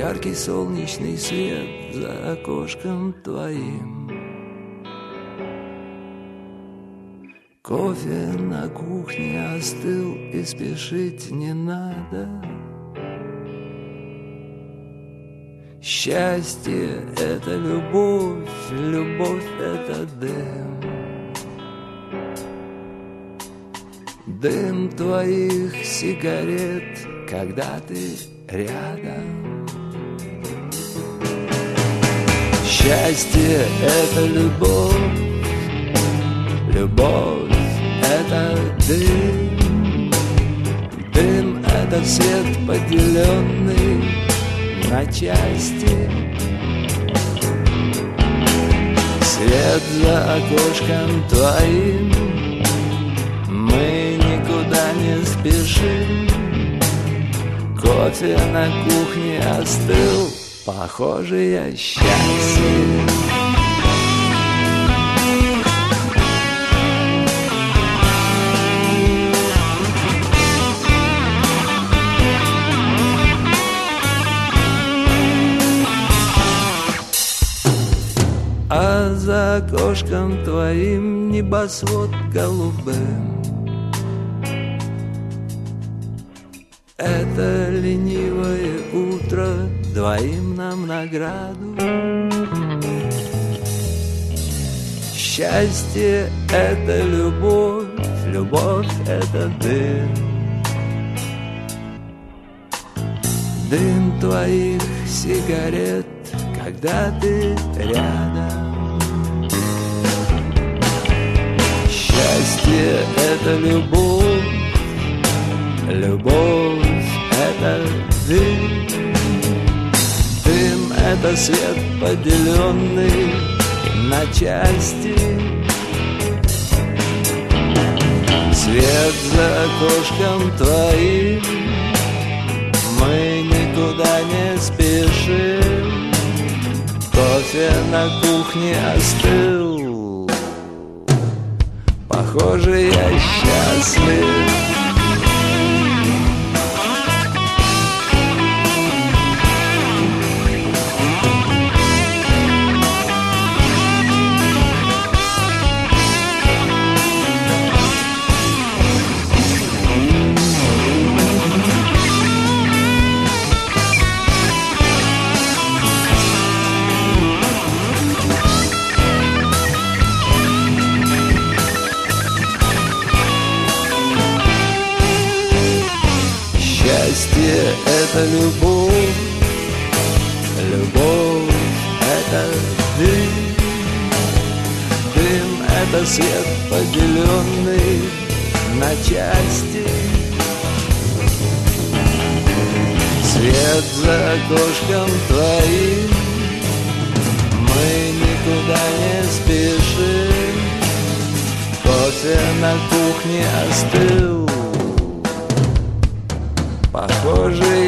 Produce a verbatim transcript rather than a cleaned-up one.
яркий солнечный свет за окошком твоим. Кофе на кухне остыл, и спешить не надо. Счастье — это любовь, любовь — это дым. Дым твоих сигарет, когда ты рядом. Счастье — это любовь, любовь — это дым. Дым — это свет, поделенный на части. Свет за окошком твоим, мы никуда не спешим. Кофе на кухне остыл, похоже, я счастлив. А за окошком твоим небосвод голубым. Это ленивое утро двоим нам награду. Счастье — это любовь, любовь — это дым. Дым твоих сигарет, когда ты рядом. Счастье — это любовь, любовь — это дым. Дым — это свет, поделенный на части. Свет за окошком твоим, мы никуда не спешим. Кофе на кухне остыл, похоже, я счастлив. Счастье — это любовь, любовь — это дым. Дым — это свет, поделенный на части. Свет за окошком твоим, мы никуда не спешим. Кофе на кухне остыл, похоже,